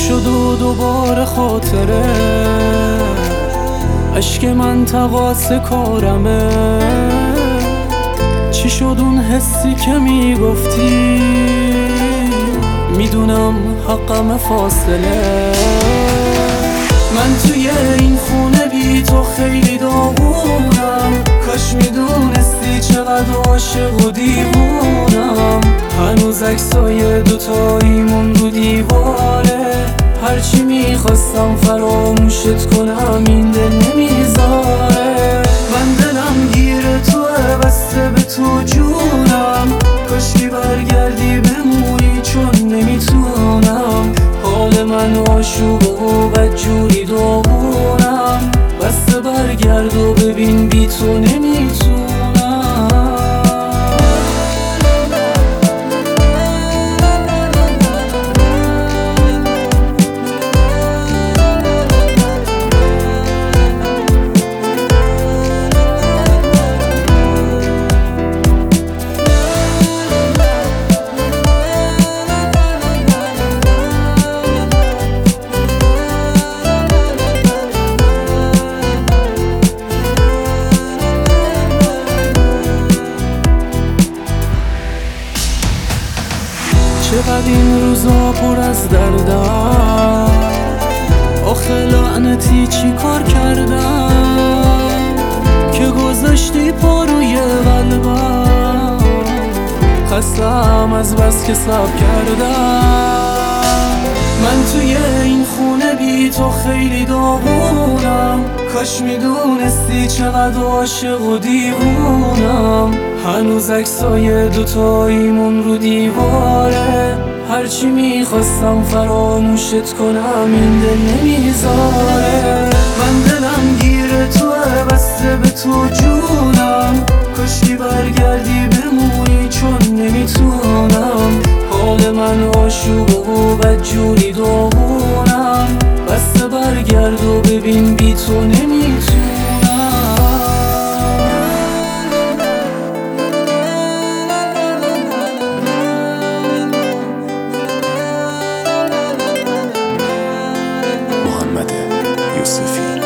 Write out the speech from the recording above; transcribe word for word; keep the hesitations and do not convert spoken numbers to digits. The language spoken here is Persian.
شد و دوباره خاطره اشک من تقاص کارمه. چی شد اون حسی که میگفتی؟ میدونم حقم فاصله. من توی این خونه بی تو خیلی داغونم، کاش میدونستی چقدر عاشق و دیوونم. هنوز عکسای دوتاییمون رو دیواره، هرچی میخواستم فراموشت کنم این دل نمیذاره. من دلم گیر توه، بسته به تو جونم، کاشکی برگردی بمونی چون نمیتونم. حال من آشوب و بدجوری داغونم، بسته برگرد و ببین بی تو نمیتونم. چقدر این روزا پر از دردم، آخه لعنتی چی کار کردم که گذاشتی پا روی قلبم. خستم از بس که صبر کردم. من توی این خونه بی تو خیلی داغونم، کاش میدونستی چقدر عاشق و دیوونم. هنوز عکسای دوتاییمون رو دیواره، هرچی میخواستم فراموشت کنم این دل نمیذاره. من دلم گیر توه، بسته به تو جونم، کاشکی برگردی بمونی چون نمیتونم. حال من آشوب و بدجوری داغونم، بسته برگرد و ببین بی تو نمیتونم. محمد یوسفی